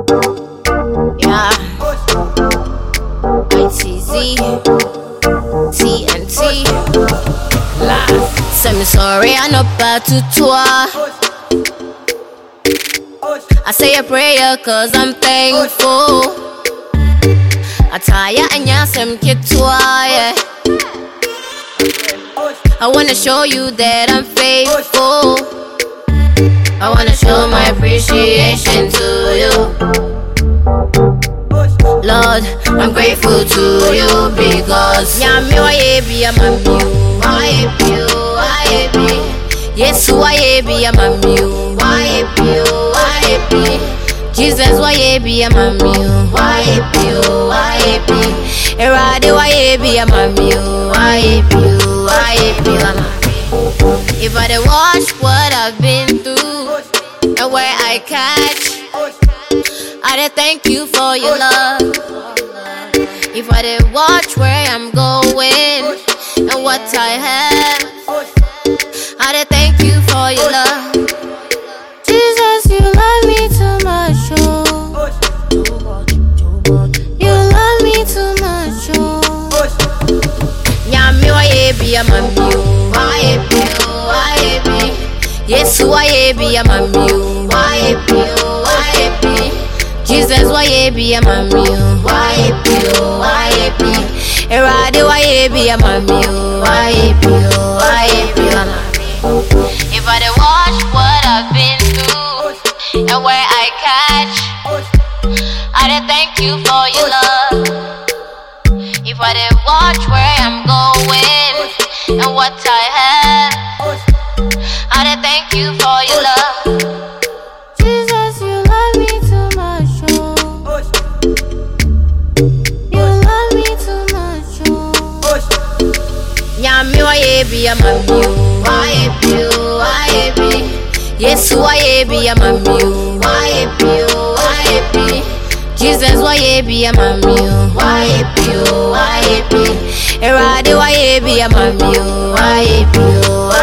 Yeah. ITZ, TNT. Say me sorry, I'm not about to tour. I say a prayer cause I'm thankful. I tire and yasem kitwa, yeah. I wanna show you that I'm faithful. I wanna show my appreciation to you. Lord, I'm grateful to you because Yami wa yebi amami, wa yebi. Yesu wa yebi amami, wa yebi. Jesus wa yebi amami, wa yebi. Erade wa yebi amami, wa yebi. If I did watch what I've been through and where I catch, I did thank you for your love. If I did watch where I'm going and what I have, I did thank you for your love. Jesus, you love me too much, oh. You love me too much, oh. Nyami wa yebi amami, wa yebi. Yesu wa yebi amami, wa yebi. Jesus wa yebi amami, wa yebi. Erade wa yebi amami, wa yebi. If I did watch what I've been through and where I catch, I did thank you for your love. If I did watch where I'm going and what I have, I did thank you for your love. Jesus, you love me too much, oh. You love me too much, oh. Nyami wa yebi amami, wa yebi. Yesu wa yebi amami, wa yebi. Jesus wa yebi amami, wa yebi. Erade wa yebi amami, wa yebi.